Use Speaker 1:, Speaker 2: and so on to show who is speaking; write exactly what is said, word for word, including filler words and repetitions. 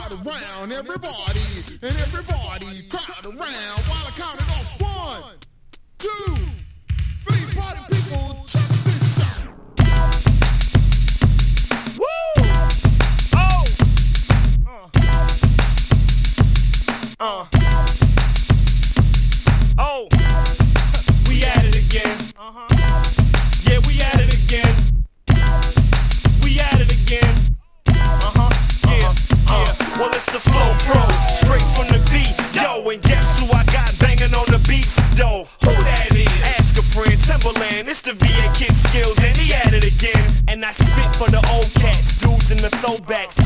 Speaker 1: crowd around, everybody, and everybody crowd around while I counted off one, two, three. Party people, check this out.
Speaker 2: Woo! Oh! Uh. Uh. Oh! We at it again. Uh-huh. Yeah, we at it again. We at it again. Uh-huh. Yeah, yeah. Well, it's the Flow Pro, straight from the beat. Yo, and guess who I got banging on the beat, though? Who that is? Ask a friend, Timberland. It's the V A Kid Skills, and he at it again. And I spit for the old cats, dudes in the throwbacks.